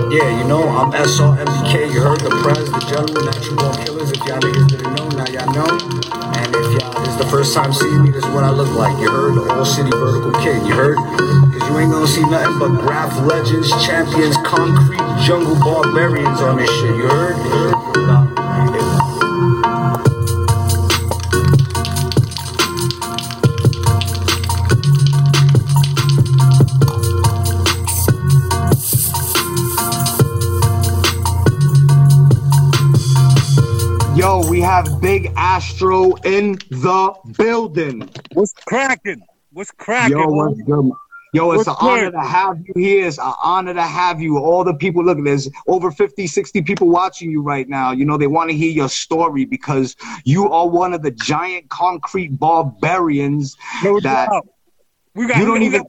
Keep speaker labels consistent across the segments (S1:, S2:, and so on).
S1: Yeah, you know, I'm SRMDK, you heard the prez, the general, natural born killers. If y'all niggas didn't know, now y'all know. And if y'all, this is the first time seeing me, this is what I look like. You heard the All City Vertical Kid, you heard? Cause you ain't gonna see nothing but graph legends, champions, concrete, jungle barbarians on this shit, you heard? You heard?
S2: Yo, we have Big Astro in the building.
S3: What's cracking? What's cracking?
S2: Yo, what's good? Yo, it's an honor to have you here. It's an honor to have you. All the people, look, there's over 50, 60 people watching you right now. You know, they want to hear your story because you are one of the giant concrete barbarians that you don't even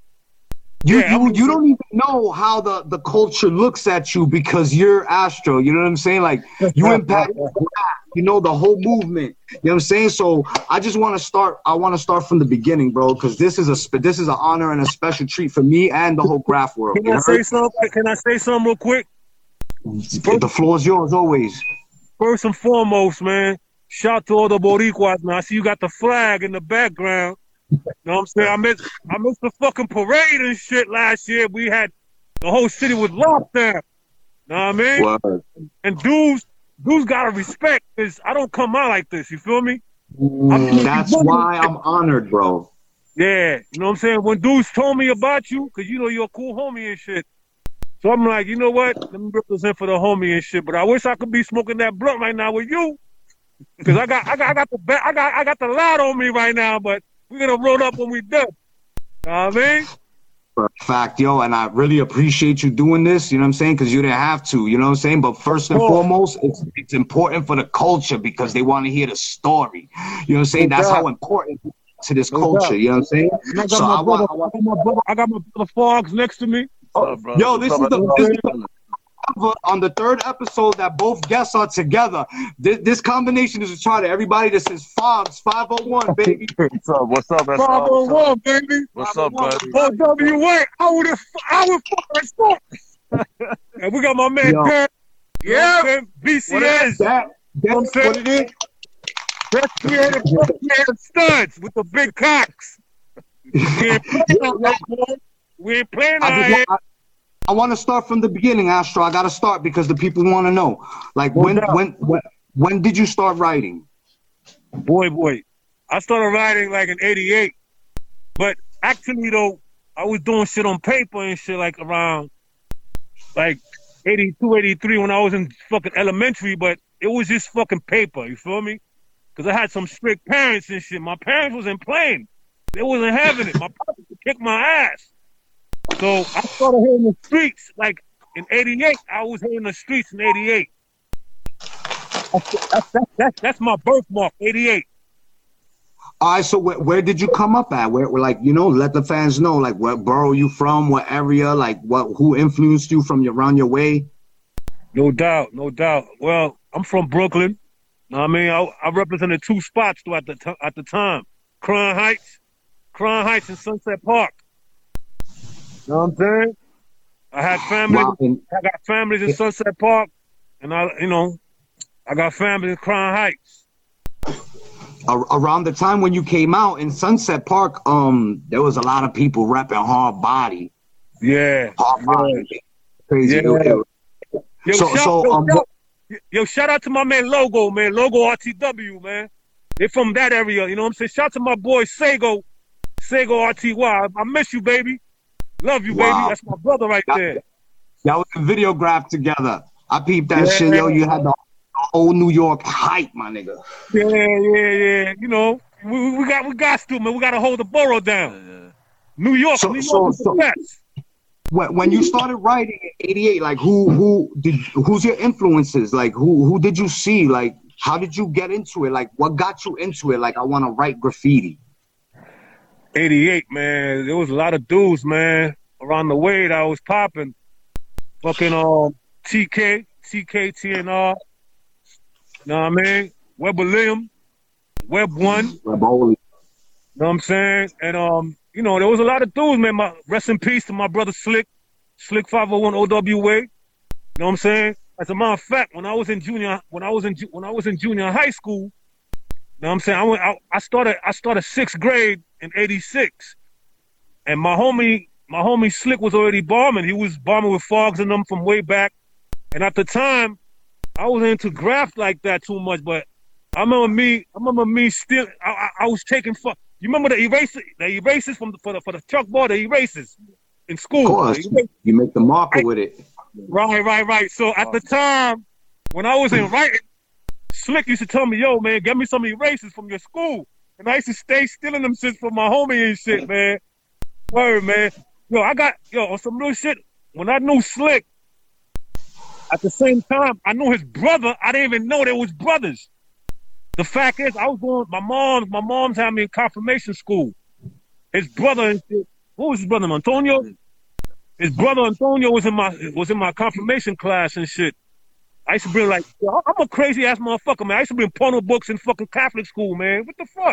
S2: know how the culture looks at you because you're Astro. You know what I'm saying? Like, you impact, you know, the whole movement. You know what I'm saying? So I just want to start. I want to start from the beginning, bro, because this is an honor and a special treat for me and the whole graph world.
S3: Can I say something? Can I say something real quick?
S2: The floor is yours always.
S3: First and foremost, man, shout to all the Boricuas, man. I see you got the flag in the background. You know what I'm saying? I missed the fucking parade and shit last year. We had the whole city was locked down. Know what I mean?
S2: Word.
S3: And dudes gotta respect this. I don't come out like this. You feel me?
S2: That's why I'm honored, bro.
S3: Yeah, you know what I'm saying? When dudes told me about you, cause you know you're a cool homie and shit. So I'm like, you know what? Let me represent for the homie and shit. But I wish I could be smoking that blunt right now with you, cause I got the loud on me right now. But we're gonna roll up when we done. Know what I mean?
S2: Fact, yo, and I really appreciate you doing this, you know what I'm saying? Because you didn't have to, you know what I'm saying? But first and foremost, it's important for the culture because they want to hear the story. You know what I'm saying? That's how important to this culture, you know what I'm saying? So I
S3: got my brother Fogs next to me.
S2: Yo, this is on the third episode that both guests are together. This combination is a charter. Everybody that says Fogs 501, baby.
S4: What's up,
S3: 501, baby.
S4: What's up, buddy?
S3: OWA, I would fucking start. And we got my man Pat. Yeah, BCS.
S2: That's what it is.
S3: That's creative studs with the big cocks. We ain't playing on that, boy. We ain't playing on it.
S2: I want to start from the beginning, Astro. I got to start because the people want to know. Like, when did you start writing?
S3: Boy. I started writing like in 88. But actually, though, I was doing shit on paper and shit like around like 82, 83 when I was in fucking elementary. But it was just fucking paper, you feel me? Because I had some strict parents and shit. My parents wasn't playing. They wasn't having it. My parents would kick my ass. So I started hitting the streets like in 88. I was hitting the streets in 88. That's my birthmark, 88.
S2: All right, so where did you come up at? Where, like, you know, let the fans know, like, what borough you from, what area, like, who influenced you from around your way?
S3: No doubt. Well, I'm from Brooklyn. I mean, I represented two spots at the time. Crown Heights and Sunset Park. You know what I'm saying? I had family. I got families in Sunset Park, and I got family in Crown Heights.
S2: Around the time when you came out in Sunset Park, there was a lot of people rapping Hard Body.
S3: Yeah.
S2: Hard Body. Crazy.
S3: Yeah. Yo, shout out to my man Logo RTW, man. They from that area, you know what I'm saying? Shout out to my boy Sego RTY. I miss you, baby. Love you, baby. That's my brother right there.
S2: Y'all was videographed together. I peeped that shit, yo. You had the whole New York hype, my nigga.
S3: Yeah. You know, we got to, man. We got to hold the borough down. New York is the best.
S2: When you started writing in 88, like who's your influences? Like who did you see? Like how did you get into it? Like what got you into it? Like I want to write graffiti.
S3: 88, man. There was a lot of dudes, man, around the way that I was popping. Fucking TK, TNR. Know what I mean? Webber Liam, Web One. Know what I'm saying? And you know, there was a lot of dudes, man. Rest in peace to my brother Slick 501 OWA. You know what I'm saying? As a matter of fact, when I was in junior high school, you know what I'm saying? I started sixth grade in '86, and my homie Slick was already bombing. He was bombing with Fogs and them from way back. And at the time, I wasn't into graft like that too much, but I remember me still. I was taking fuck. You remember the erasers for the chalkboard, the erasers in school.
S2: Of course, you make the marker with it.
S3: Right. So at the time, when I was in writing, Slick used to tell me, "Yo, man, get me some erasers from your school," and I used to stay stealing them shit from my homie and shit, man. Word, man. On some real shit. When I knew Slick, at the same time, I knew his brother. I didn't even know they was brothers. The fact is, I was going. My mom's had me in confirmation school. His brother and shit. What was his brother, Antonio? His brother Antonio was in my confirmation class and shit. I used to bring like, I'm a crazy ass motherfucker, man. I used to bring porno books in fucking Catholic school, man. What the fuck?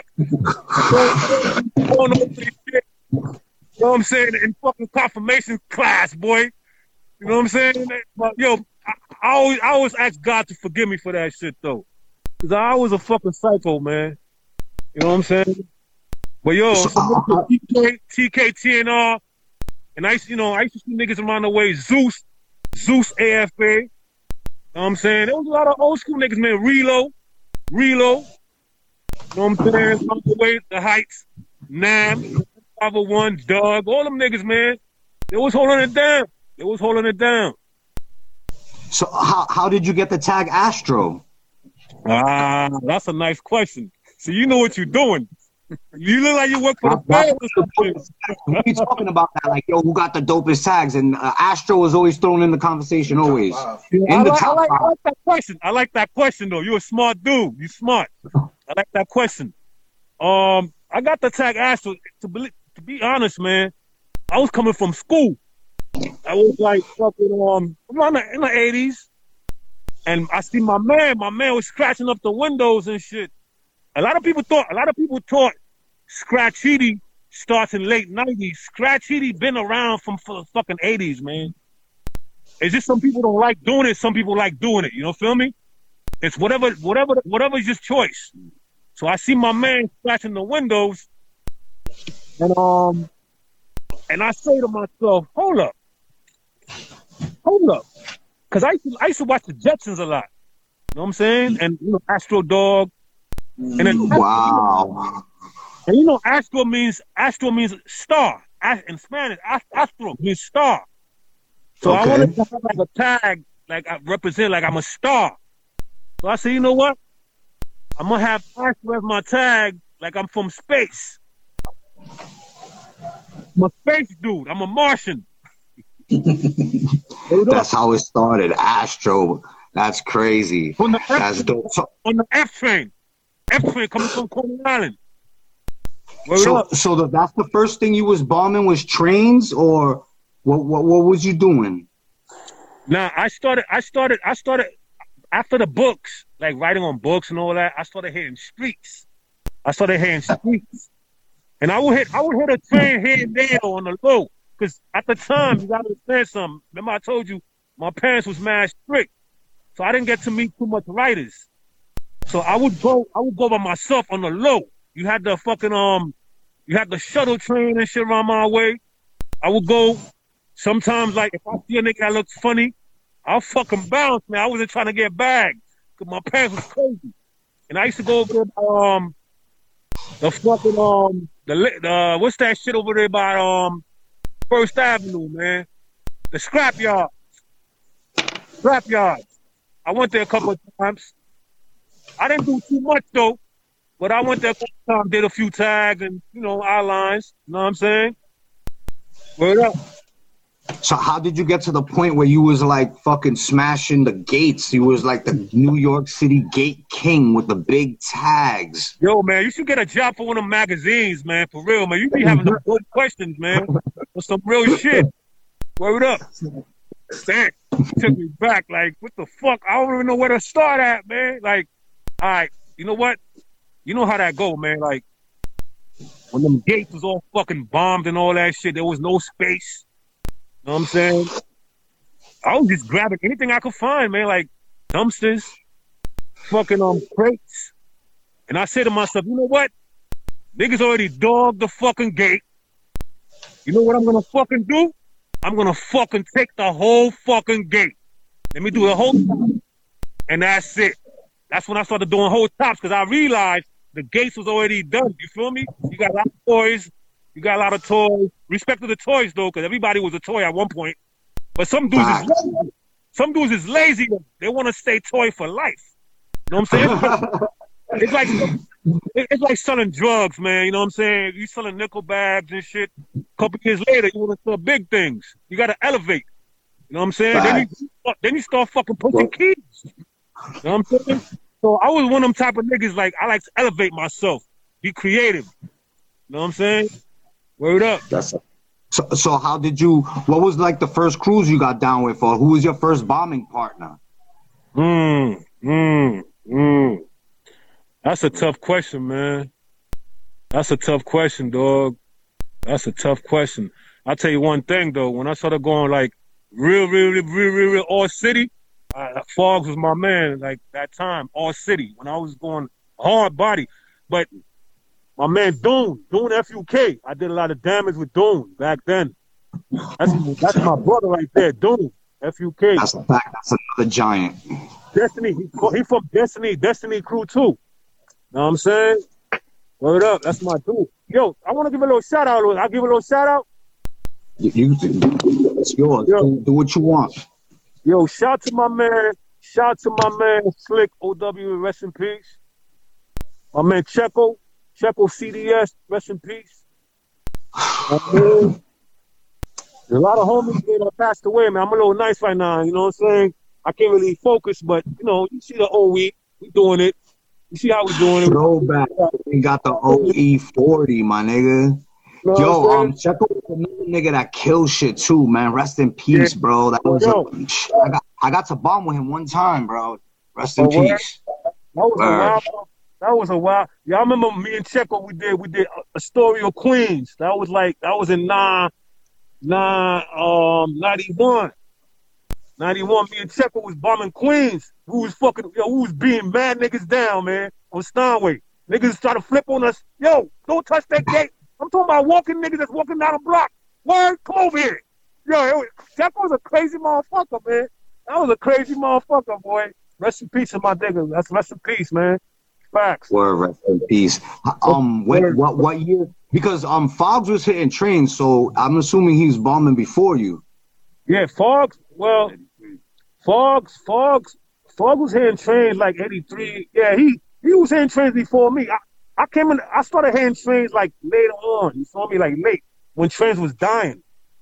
S3: You know what I'm saying? In fucking confirmation class, boy. You know what I'm saying? But yo, I always ask God to forgive me for that shit though, cause I was a fucking psycho, man. You know what I'm saying? But yo, TK, TNR, and I used to see niggas around the way, Zeus AFA. You know what I'm saying? There was a lot of old school niggas, man. Relo. You know what I'm saying? On the way, the Heights, Nam, 501, Doug, all them niggas, man. They was holding it down.
S2: So how did you get the tag Astro?
S3: That's a nice question. So you know what you're doing. You look like you work for the fans.
S2: We talking about that, like, yo, who got the dopest tags? And Astro was always thrown in the conversation, always.
S3: I like that question. I like that question, though. You're a smart dude. You smart. I like that question. I got the tag Astro. To be honest, man, I was coming from school. I was like fucking around in the 80s, and I see my man was scratching up the windows and shit. A lot of people thought Scratch Heady starts in late 90s. Scratch Heady been around from the fucking 80s, man. It's just some people don't like doing it, some people like doing it. You know, feel me? It's whatever's your choice. So I see my man scratching the windows, and I say to myself, hold up. Because I used to watch the Jetsons a lot. You know what I'm saying? And, Astro Dog. And then
S2: wow.
S3: And Astro means star. In Spanish, Astro means star. So okay. I wanted to have like a tag, like I represent, like I'm a star. So I said, you know what? I'm gonna have Astro as my tag, like I'm from space. I'm a space dude. I'm a Martian.
S2: That's how it started, Astro. That's crazy. That's dope.
S3: On the F train coming from Coney Island.
S2: So that's the first thing you was bombing was trains, or what was you doing?
S3: Nah, I started after the books, like writing on books and all that. I started hitting streets. And I would hit a train here and there on the low. Because at the time, you gotta understand something. Remember I told you my parents was mad strict. So I didn't get to meet too much writers. So I would go by myself on the low. You had the fucking you had the shuttle train and shit around my way. I would go sometimes, like if I see a nigga that looks funny, I'll fucking bounce, man. I wasn't trying to get bagged. Cause my parents was crazy. And I used to go over there by the fucking what's that shit over there by First Avenue, man. The scrap yards. I went there a couple of times. I didn't do too much though, but I went there a couple of times, did a few tags and outlines. You know what I'm saying? Word up.
S2: So how did you get to the point where you was like fucking smashing the gates? You was like the New York City gate king with the big tags.
S3: Yo, man, you should get a job for one of them magazines, man. For real, man. You be having some good questions, man. For some real shit. Word up. Damn. Took me back. Like, what the fuck? I don't even know where to start at, man. Like, all right, you know what? You know how that go, man. Like, when them gates was all fucking bombed and all that shit, there was no space. You know what I'm saying? I was just grabbing anything I could find, man, like dumpsters, fucking crates. And I said to myself, you know what? Niggas already dogged the fucking gate. You know what I'm gonna fucking do? I'm gonna fucking take the whole fucking gate. Let me do the whole top. And that's it. That's when I started doing whole tops because I realized the gates was already done. You feel me? You got a lot of toys. You got a lot of toys. Respect to the toys though, because everybody was a toy at one point. But some dudes is lazy. Some dudes is lazy. They want to stay toy for life. You know what I'm saying? It's like selling drugs, man. You know what I'm saying? You selling nickel bags and shit. A couple years later, you want to sell big things. You got to elevate. You know what I'm saying? Then you start fucking pushing keys. You know what I'm saying? So I was one of them type of niggas, like, I like to elevate myself. Be creative. You know what I'm saying? Word up.
S2: So how did you, what was like the first cruise you got down with, or who was your first bombing partner?
S3: That's a tough question, man. That's a tough question, dog. That's a tough question. I'll tell you one thing, though. When I started going, like, real all city, Fogs was my man, like, that time, all city, when I was going hard body. But my man, Dune FUK, I did a lot of damage with Dune back then. That's my brother right there, Dune FUK.
S2: That's a fact. That's another giant.
S3: Destiny, he from Destiny Crew, too. Know what I'm saying? Word up, that's my dude. Yo, I want to give a little shout out. I'll give a little shout out.
S2: It's yours. Yo, do what you want.
S3: Yo, shout to my man Slick OW, rest in peace. My man Checo CDS, rest in peace. There's a lot of homies that passed away, man. I'm a little nice right now, you know what I'm saying? I can't really focus, but you know, you see the OE, we doing it. You see how we doing it?
S2: Throwback. We got the OE40, my nigga. Yo, Checo was another nigga that kills shit too, man. Rest in peace, bro. That was I got to bomb with him one time, bro. Rest in peace.
S3: That was a while. Y'all remember me and Checo? We did Astoria, Queens. That was in 91. 91, me and Checo was bombing Queens. We was being mad niggas down, man, on Steinway. Niggas try to flip on us. Yo, don't touch that gate. I'm talking about walking niggas that's walking down the block. Word, come over here. Yo, Checo was a crazy motherfucker, man. That was a crazy motherfucker, boy. Rest in peace to my niggas. That's rest in peace, man. Facts.
S2: Word, rest in peace. What year? Because Fogs was hitting trains, so I'm assuming he's bombing before you.
S3: Yeah, Fogs. Well, Fogs was hitting trains like 83. Yeah, he was hitting trains before me. I started hitting trains like later on. You saw me like late when trains was dying.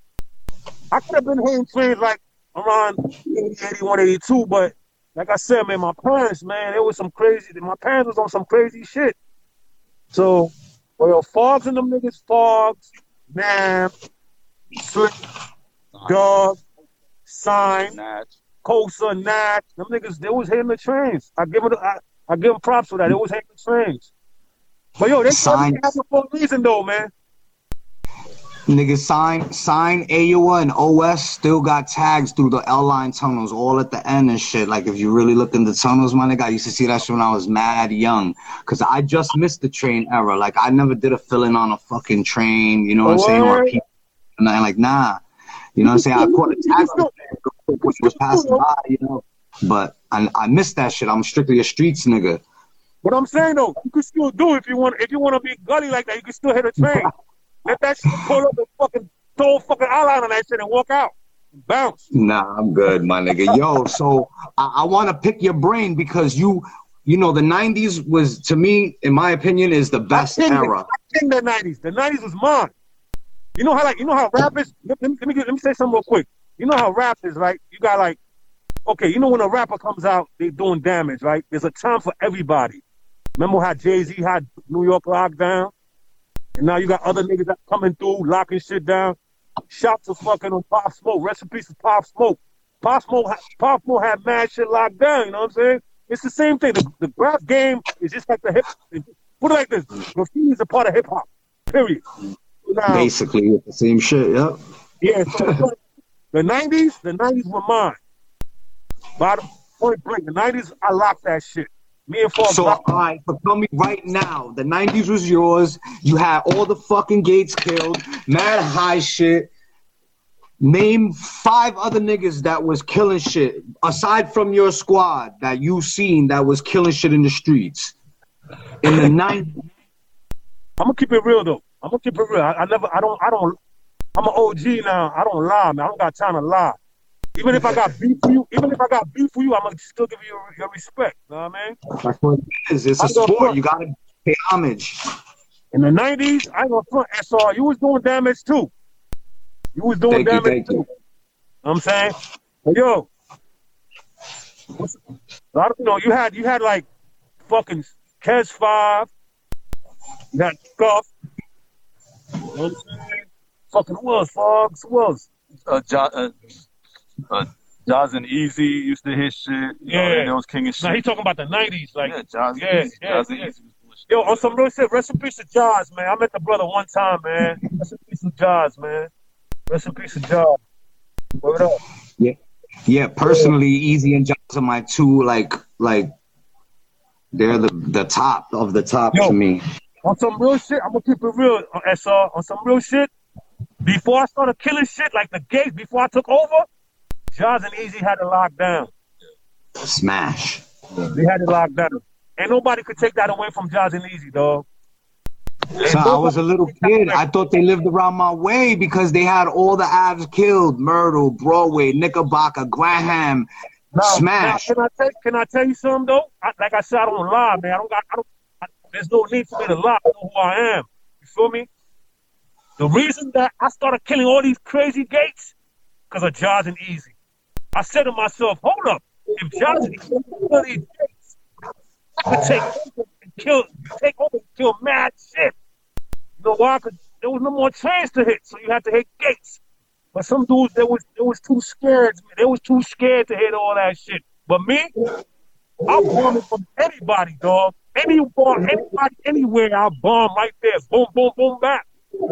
S3: I could have been hitting trains like around 80, 81, 82, but like I said, man, my parents, man, my parents was on some crazy shit. So, well, Fogs and them niggas, Fogs, Nam, Slick, Dog, Sign, Kosa, Natch, them niggas, they was hitting the trains. I give them props for that. They was hitting the trains. But yo, they happened for a reason though, man.
S2: Niggas sign AUA and OS still got tags through the L-line tunnels all at the end and shit. Like if you really look in the tunnels, my nigga, I used to see that shit when I was mad young. Cause I just missed the train era. Like I never did a fill-in on a fucking train, you know what I'm saying? Or people, and I'm like, nah. You know what I'm saying? I caught a tag which was passing by, you know. But I missed that shit. I'm strictly a streets nigga.
S3: What I'm saying though, you can still do it if you want to be gully like that, you can still hit a train. Let that shit pull up and fucking throw a fucking outline on that shit and walk out. Bounce.
S2: Nah, I'm good, my nigga. Yo, so I want to pick your brain because you know, the 90s was, to me, in my opinion, is the best era.
S3: I think the 90s. The 90s was mine. You know how rap is? Let me say something real quick. You know how rap is, right? You got like, okay, you know when a rapper comes out, they doing damage, right? There's a time for everybody. Remember how Jay-Z had New York locked down? And now you got other niggas that coming through, locking shit down. Shots of fucking on Pop Smoke. Rest in peace to Pop Smoke. Pop Smoke had mad shit locked down, you know what I'm saying? It's the same thing. The rap game is just like the hip. Put it like this. Graffiti is a part of hip-hop. Period. Now,
S2: basically, the same shit, yep.
S3: Yeah, so The 90s were mine. Bottom point blank. The 90s, I locked that shit. Me and Fox.
S2: So, all right, but tell me right now, the 90s was yours. You had all the fucking Gates killed, mad high shit. Name 5 other niggas that was killing shit, aside from your squad that you seen that was killing shit in the streets. In the 90s.
S3: I'm gonna keep it real though. I'm an OG now. I don't lie, man. I don't got time to lie. Even if I got beef for you, I'm gonna still give you your respect. You know what I mean?
S2: That's what it is. It's a sport. You gotta pay homage.
S3: In the 90s, I ain't gonna front SR. You was doing damage too. You was doing damage too. You know what I'm saying? But yo, you had like fucking Kes 5. You had Scuff. You know what I'm saying? Fucking who else, Fogs? Who else?
S4: Jaz and Easy used to hit shit. That was king of shit.
S3: Nah, he talking about the 90s. Like,
S4: Jaz and Easy was bullshit.
S3: Yo, on some real shit, rest in peace to Jaz, man. I met the brother one time, man. Rest in peace to Jaz, man. Rest in peace to Jaz. Word up.
S2: Yeah. Personally, Easy and Jaz are my two, like they're the top of the top to me.
S3: On some real shit, I'm gonna keep it real, SR. On some real shit, before I started killing shit like the Gates, before I took over, Jaz and Easy had it locked down.
S2: Smash.
S3: They had it locked down. Ain't nobody could take that away from Jaz and Easy, dog.
S2: So I was a little kid. I thought they lived around my way because they had all the Avs killed. Myrtle, Broadway, Knickerbocker, Graham, Smash.
S3: Now, can I tell you something though? Like I said, I don't lie, man. There's no need for me to lie. I know who I am. You feel me? The reason that I started killing all these crazy Gates, because of Jaz and Easy. I said to myself, hold up. If Jaz and Easy kill these Gates, I could take over and kill mad shit. You know why? Because there was no more chains to hit, so you had to hit Gates. But some dudes, they was too scared. They was too scared to hit all that shit. But me, I bomb it from anybody, dog. Anybody, anywhere, I'll bomb right there. Boom, boom, boom, back.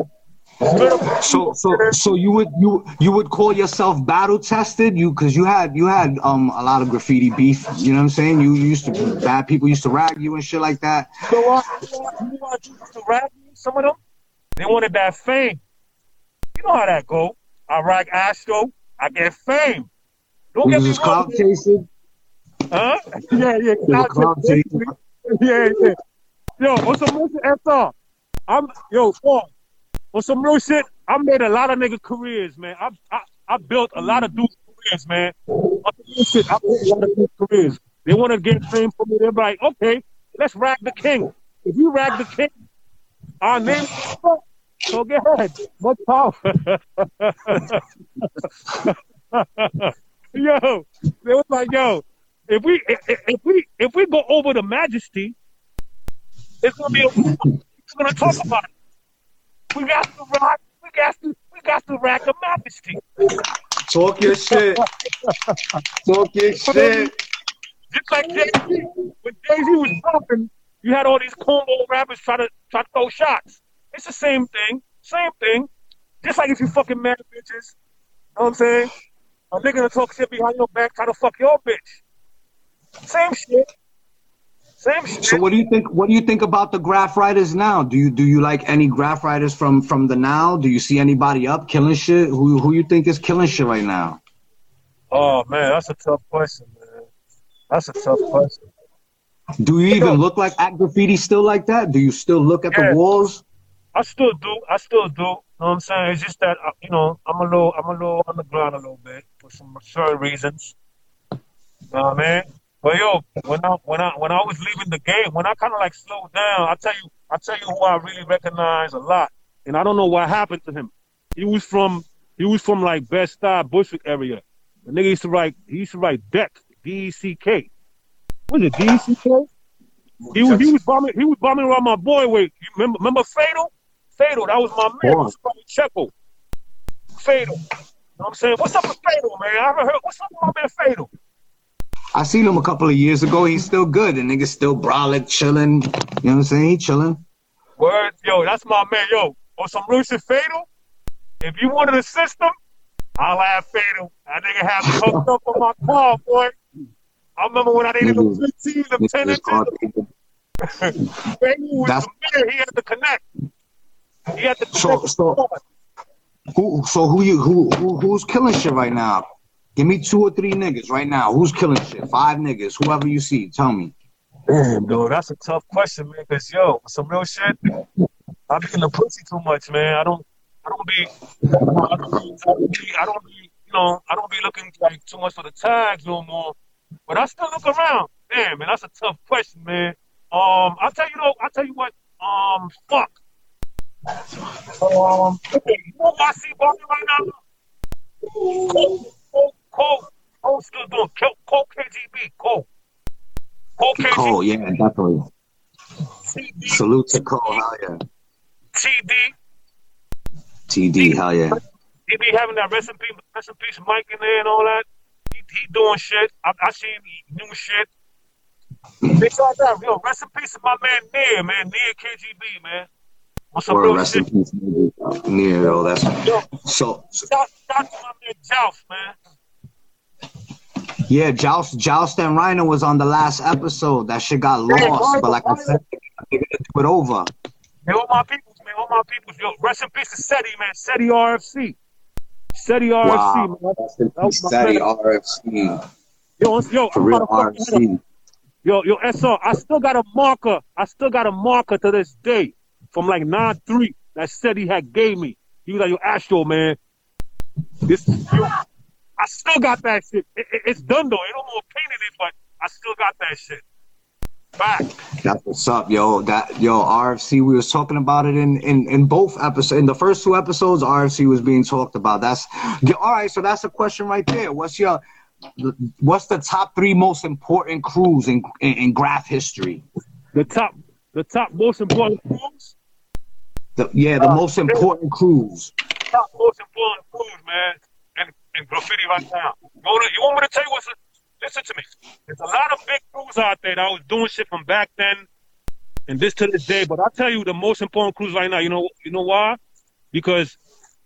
S2: So you would call yourself battle tested? Because you had a lot of graffiti beef. You know what I'm saying? Bad people used to rag you and shit like that.
S3: So I used to rag me. Some of them, they wanted that fame. You know how that go. I rag Astro, I get fame. Don't get me wrong.
S2: Cloud chasing.
S3: Huh? Yeah. Cloud chasing. Yeah. Yo, on some real shit, SR. Paul. On some real shit, I made a lot of nigga careers, man. I built a lot of dudes' careers, man. On some real shit, I built a lot of dudes' careers. They want to get fame from me. They're like, okay, let's rag the king. If you rag the king, our name's so get ahead. Much power. Yo, they was like, if we go over the Majesty, it's gonna talk about it. We got to rack the Majesty.
S2: Talk your shit.
S3: Just like Jay-Z. When Jay-Z was talking, you had all these combo rappers try to throw shots. It's the same thing. Just like if you fucking mad bitches. You know what I'm saying? A nigga gonna talk shit behind your back, try to fuck your bitch. Same shit.
S2: So what do you think about the graph writers now? Do you like any graph writers from the now? Do you see anybody up killing shit? Who you think is killing shit right now?
S3: Oh man, that's a tough question, man. That's a tough question.
S2: Do you even look like at graffiti still like that? Do you still look at the walls?
S3: I still do. You know what I'm saying? It's just that I'm a little on the ground a little bit for some certain reasons. You know what I mean? But yo, when I was leaving the game, when I kind of like slowed down, I tell you who I really recognize a lot, and I don't know what happened to him. He was from like Bed-Stuy, Bushwick area. The nigga used to write Deck, D-E-C-K. Was it D-E-C-K? He was bombing around my boy. Wait, you remember Fatal? Fatal, that was my man. He was from Checo. Fatal. You know what I'm saying? What's up with Fatal, man? I haven't heard. What's up with my man Fatal?
S2: I seen him a couple of years ago. He's still good. The nigga's still brolic, chilling. You know what I'm saying? He chilling.
S3: Word, yo, that's my man. Yo, on some real shit, Fatal. If you wanted a system, I laugh at him. That nigga had me hooked up on my car, boy. I remember when I needed them 15, them 10 inches. Baby was the man. He had to connect. He had to connect.
S2: Who's killing shit right now? Give me 2 or 3 niggas right now. Who's killing shit? 5 niggas. Whoever you see, tell me.
S3: Damn, dude, that's a tough question, man. Cause yo, some real shit. I be in the pussy too much, man. I don't be, I don't be looking like too much for the tags no more. But I still look around. Damn, man, that's a tough question, man. I'll tell you what. Fuck. Okay, you know what I see Bobby right now? Cole still doing Cole KGB. Cole KGB.
S2: Cole, yeah, definitely.
S3: TD.
S2: Salute to Cole, hell yeah. TD, hell yeah.
S3: He be having that rest in peace Mike in there and all that. He doing shit. I see new shit. They saw that, yo, rest in peace to my man Near KGB, man. What's up, real
S2: rest
S3: shit?
S2: in peace, Near, yo, that's so.
S3: Shout to my man Joust, man.
S2: Yeah, Joust and Rhino was on the last episode. That shit got lost, but like I said, they're gonna do it over.
S3: Hey, all my peoples, man. All my peoples. Yo, rest in peace to SETI, man. SETI RFC. SETI RFC,
S2: Wow.
S3: man.
S2: Rest in peace, SETI RFC.
S3: Yo,
S2: For real RFC.
S3: Yo, SR, I still got a marker to this day from like 9-3 that SETI had gave me. He was like, yo, Astro, man. I still got that shit. It's done though. Ain't no more painted it, but I still got that shit. Back.
S2: That's what's up, yo. RFC. We was talking about it in both episodes. In the first 2 episodes, RFC was being talked about. All right. So that's a question right there. What's the top 3 most important crews in graph history?
S3: The top most important crews.
S2: The most important crews.
S3: Top most important crews, man. And graffiti right now. You want me to tell you listen to me. There's a lot of big crews out there that was doing shit from back then and this to this day. But I'll tell you the most important crews right now. You know why? Because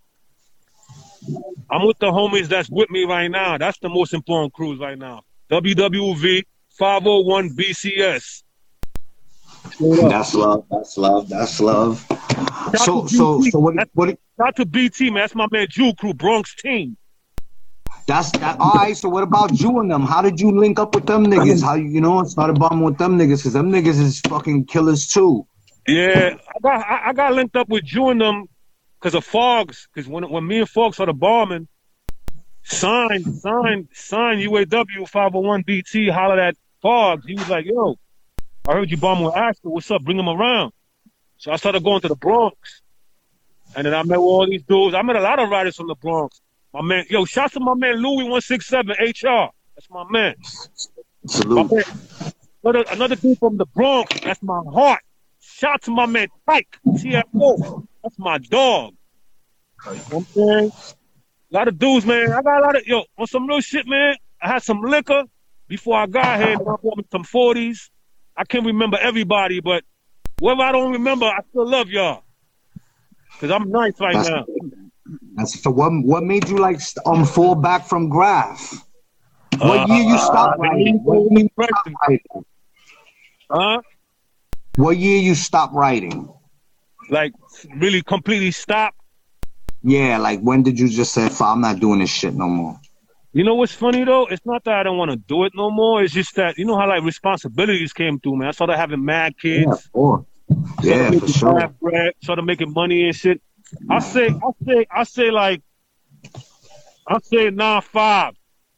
S3: I'm with the homies that's with me right now. That's the most important crews right now. WWV, 501 BCS.
S2: That's love. So what?
S3: Not to BT, man. That's my man Jew Crew, Bronx team.
S2: That's that. All right. So what about you and them? How did you link up with them niggas? How started bombing with them niggas? Cause them niggas is fucking killers too.
S3: Yeah, I got linked up with you and them because of Fogs. Cause when me and Fogs started bombing, signed UAW 501 BT, hollered at Fogs. He was like, yo, I heard you bombing with Astro. What's up? Bring him around. So I started going to the Bronx, and then I met all these dudes. I met a lot of writers from the Bronx. My man, yo, shout to my man Louis 167 HR. That's my man.
S2: Salute.
S3: My man, another dude from the Bronx. That's my heart. Shout to my man Tyke TFO. That's my dog. You know what I'm saying? A lot of dudes, man. I got a lot of on some real shit, man. I had some liquor before I got here. I bought me some 40s. I can't remember everybody, but whoever I don't remember, I still love y'all. Cause I'm nice right now.
S2: That's so. What made you like fall back from graph? What year you stopped writing? What year you stopped writing?
S3: Like really completely stop?
S2: Yeah, like when did you just say, I'm not doing this shit no more?
S3: You know what's funny though? It's not that I don't want to do it no more. It's just that, you know how like responsibilities came through, man. I started having mad kids.
S2: Yeah, for sure.
S3: Started making money and shit. I say 9-5.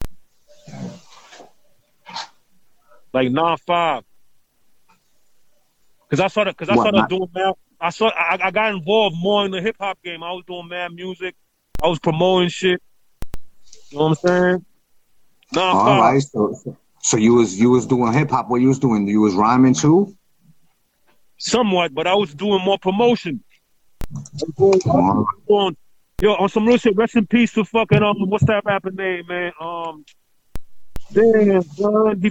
S3: Like 9-5. Cause I started doing mad. I got involved more in the hip hop game. I was doing mad music. I was promoting shit. You know what I'm saying? 9-5.
S2: All right. So you was doing hip hop. What you was doing? You was rhyming too?
S3: Somewhat, but I was doing more promotion. On some real shit. Rest in peace to fucking what's that rapper name, man? Damn, son.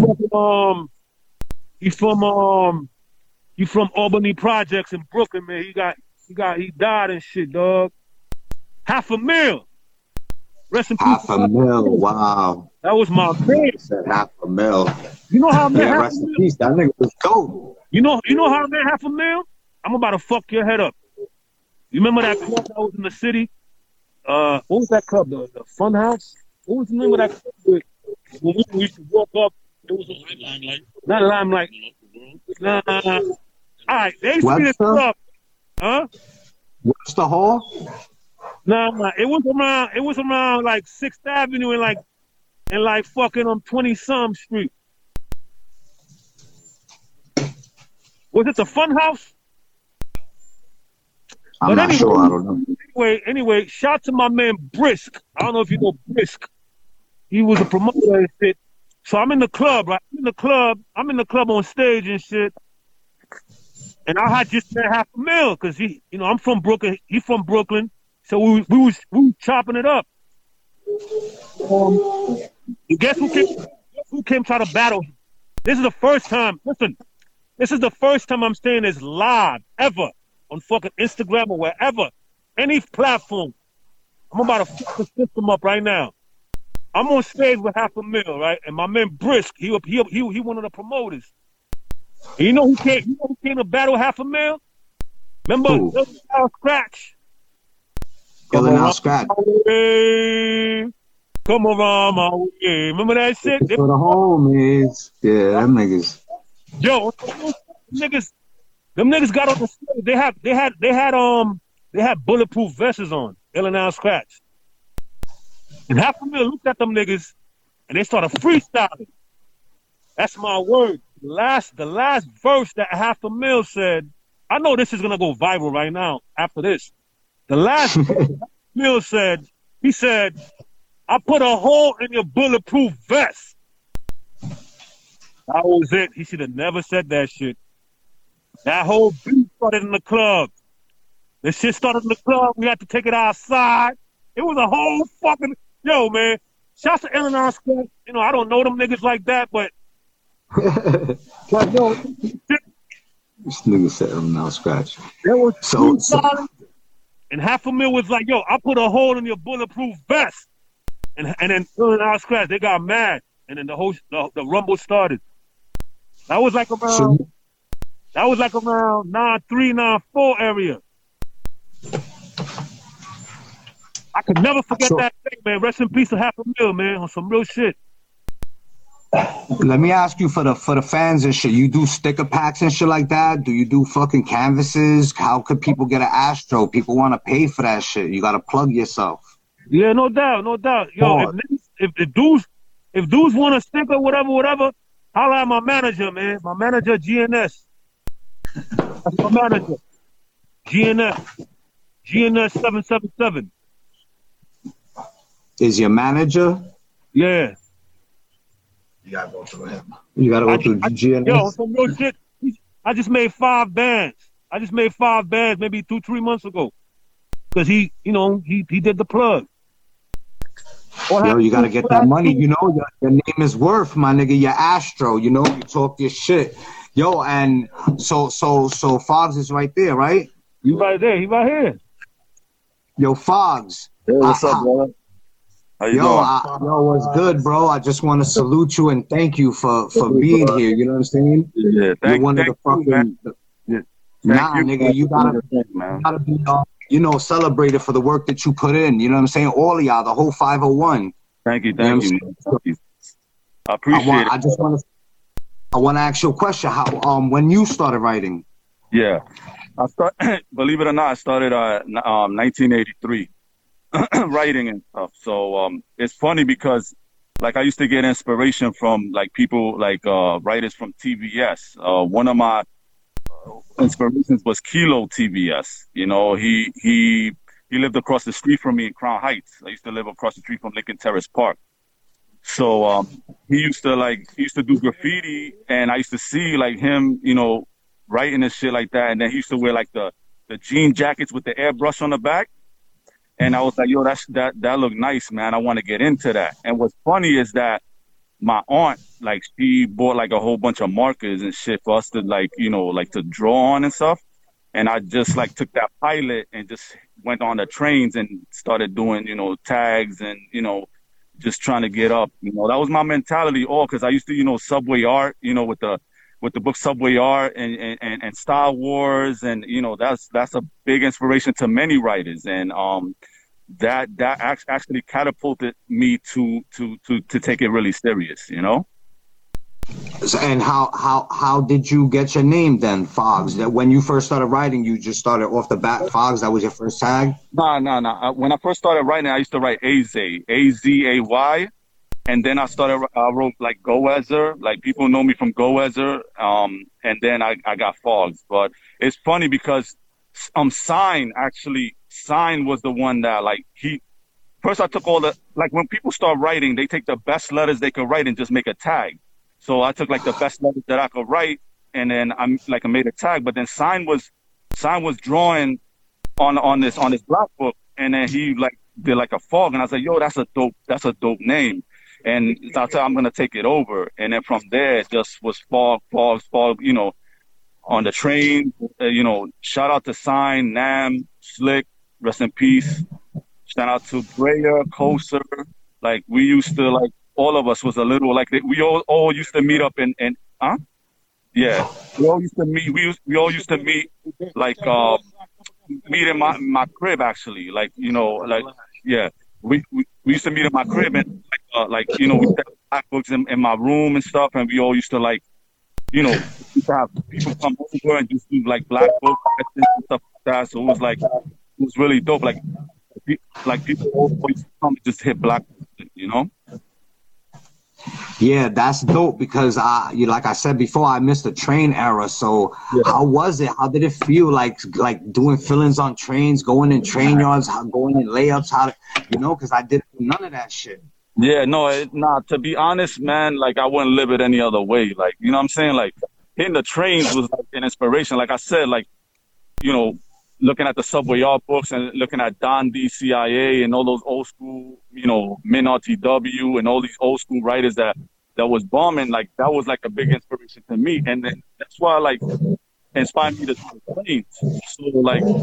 S3: He from Albany Projects in Brooklyn, man. He died and shit, dog. $500,000. Rest in peace.
S2: $500,000. Wow.
S3: That was my man.
S2: Said $500,000.
S3: You know how I met
S2: rest in peace. That nigga was dope.
S3: You know how I met $500,000? I'm about to fuck your head up. You remember that club that was in the city? What was that club? The Fun House? What was the name of that club? When we used to walk up, it was not Limelight. Nah. All right, they used to be this club. Huh?
S2: What's the hall?
S3: Nah. It was around like 6th Avenue and like fucking 20-some street. Was it the Fun House?
S2: I'm not sure. I don't know.
S3: Anyway, shout to my man Brisk. I don't know if you know Brisk. He was a promoter and shit. So I'm in the club, right? I'm in the club on stage and shit. And I had just met $500,000 because he, I'm from Brooklyn. He's from Brooklyn. So we was chopping it up. Guess who came try to battle? This is the first time. Listen, this is the first time I'm saying this live ever on fucking Instagram or wherever, any platform. I'm about to fuck the system up right now. I'm on stage with $500,000, right? And my man Brisk, he one of the promoters. And you know who came to battle $500,000? Remember Illinois Scratch?
S2: Illinois Scratch.
S3: Come around my way. Remember that shit?
S2: For the homies. Yeah, them niggas.
S3: Yo, them niggas got on the stage. They had bulletproof vests on. Illinois Scratch. And $500,000 looked at them niggas and they started freestyling. That's my word. The last verse that $500,000 said, I know this is gonna go viral right now after this. The last verse $500,000 said, he said, I put a hole in your bulletproof vest. That was it. He should have never said that shit. That whole beat started in the club. The shit started in the club. We had to take it outside. It was a whole fucking... Yo, man. Shouts to Illinois Scratch. I don't know them niggas like that, but... yo,
S2: this nigga said Illinois Scratch.
S3: There was and $500,000 was like, yo, I put a hole in your bulletproof vest. And then Illinois Scratch, they got mad. And then the rumble started. That was like around 93, 94 area. I could never forget that thing, man. Rest in peace to $500,000, man, on some real shit.
S2: Let me ask you for the fans and shit. You do sticker packs and shit like that? Do you do fucking canvases? How could people get an Astro? People want to pay for that shit. You got to plug yourself.
S3: Yeah, no doubt. Yo, if dudes want a sticker, whatever, holla at my manager, man. My manager, GNS. That's my manager. GNS 777.
S2: Is your manager?
S3: Yeah.
S2: You gotta go through him. You gotta go through GNS.
S3: Yo, some real shit. I just made 5 bands. Maybe 2-3 months ago. Because he did the plug.
S2: Yo, you gotta get that money. Your name is worth, my nigga. Your Astro. You talk your shit. Yo, and so Fogs is right there, right?
S3: He right there. He right here.
S2: Yo, Fogs.
S4: Hey, what's up, brother? How you doing?
S2: What's good, bro? I just want to salute you and thank you for being here. You know what I'm saying?
S4: Yeah,
S2: You're one of the fucking... nigga, you gotta be, celebrated for the work that you put in. You know what I'm saying? All of y'all, the whole 501.
S4: Thank you. I appreciate it.
S2: I want to ask you a question. How when you started writing?
S4: Yeah, believe it or not, I started 1983 writing and stuff. So it's funny because like I used to get inspiration from like people like writers from TBS. One of my inspirations was Kilo TBS. He lived across the street from me in Crown Heights. I used to live across the street from Lincoln Terrace Park. So he used to do graffiti, and I used to see like him, writing and shit like that. And then he used to wear like the jean jackets with the airbrush on the back. And I was like, yo, that looked nice, man. I want to get into that. And what's funny is that my aunt, like, she bought like a whole bunch of markers and shit for us to like, like to draw on and stuff. And I just like took that pilot and just went on the trains and started doing, tags and, just trying to get up. That was my mentality all because I used to, Subway Art, with the book Subway Art and Star Wars. And, that's a big inspiration to many writers. And that actually catapulted me to take it really serious,
S2: And how did you get your name then, Fogs? That when you first started writing, you just started off the bat, Fogs. That was your first tag.
S4: No. When I first started writing, I used to write Azay, Azay, and then I wrote like Goezer. Like people know me from Goezer. And then I got Fogs. But it's funny because Sign was the one that first I took all the when people start writing, they take the best letters they could write and just make a tag. So I took the best letters that I could write, and then I made a tag. But then Sign was drawing on this black book, and then he did a fog, and I was like, yo, that's a dope name, and so I said I'm gonna take it over, and then from there it just was fog, on the train, shout out to Sign, Nam, Slick, rest in peace. Shout out to Brea, Koser, we used to all of us was a little we all used to meet up in yeah, we all used to meet. We all used to meet meet in my crib actually. Yeah, we used to meet in my crib and we had black books in my room and stuff, and we all used to we used to have people come over and just do black book and stuff like that. So it was really dope. People always come and just hit black books,
S2: Yeah, that's dope because like I said before, I missed the train era. So yeah. How was it? How did it feel like doing fill-ins on trains, going in train yards, going in layups? Because I didn't do none of that shit.
S4: Yeah, to be honest, man, I wouldn't live it any other way. You know what I'm saying? Hitting the trains was an inspiration. Like I said, looking at the Subway Art books and looking at Don DCIA and all those old school, Min RTW and all these old school writers that was bombing, that was a big inspiration to me. And then that's why inspired me to do the trains. So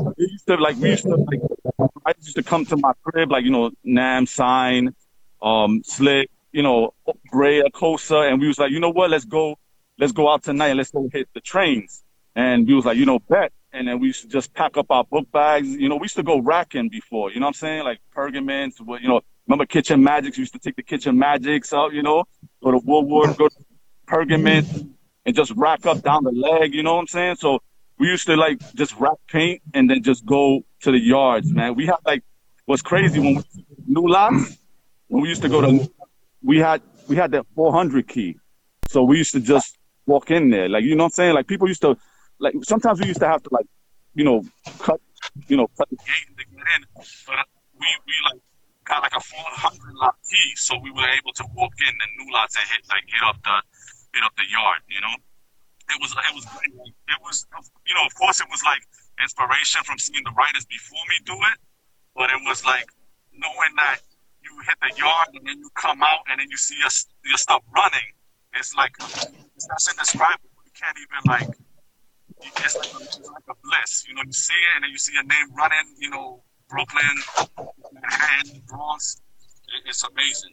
S4: I used to come to my crib, Nam, Sign, Slick, Brea, Kosa, and we was you know what, let's go out tonight and let's go hit the trains. And we was bet. And then we used to just pack up our book bags. We used to go racking before, you know what I'm saying? Pergaments, remember Kitchen Magics? We used to take the Kitchen Magics out, go to Woodward, go to Pergament, and just rack up down the leg, you know what I'm saying? So we used to just rack paint and then just go to the yards, man. We had what's crazy when we New Lots, when we used to go to, we had that 400 key. So we used to just walk in there, you know what I'm saying? People used to, sometimes we used to have to cut the gate to get in. But we got a 400 lot key, so we were able to walk in the New Lots and hit up the yard. It was great. It was of course it was inspiration from seeing the writers before me do it, but it was knowing that you hit the yard and then you come out and then you see your stuff running. It's that's indescribable. You can't even it's like a bliss, you see it and then you see your name running, Brooklyn, Manhattan, Bronx. It's amazing,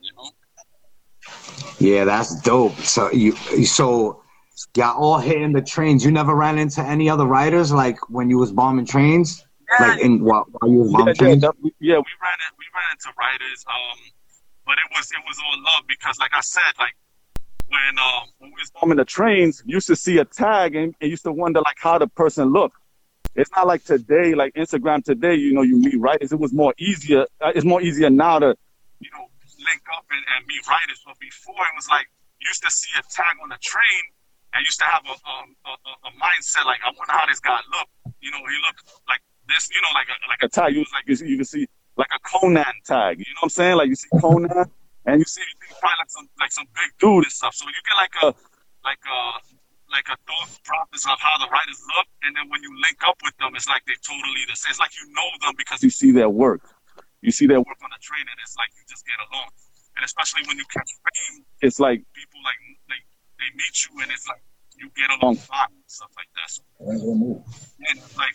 S2: Yeah, that's dope. So y'all all hitting the trains. You never ran into any other writers when you was bombing trains?
S4: Yeah.
S2: While you was bombing trains?
S4: We ran into writers, but it was all love because I said, when we was bombing the trains, you used to see a tag and used to wonder how the person looked. It's not like today, Instagram today, you meet writers. It was more easier. It's more easier now to, link up and meet writers. But before it was you used to see a tag on the train and used to have a mindset I wonder how this guy looked. He looked like this, like a tag. You was you can see a Conan tag. You know what I'm saying? You see Conan. And you see probably some big dude and stuff. So you get a thought process of how the writers look, and then when you link up with them, it's they totally the same. It's you know them because you see their work. You see their work on the train, and it's you just get along. And especially when you catch fame, it's people they meet you, and it's you get along fine and stuff like that. So, and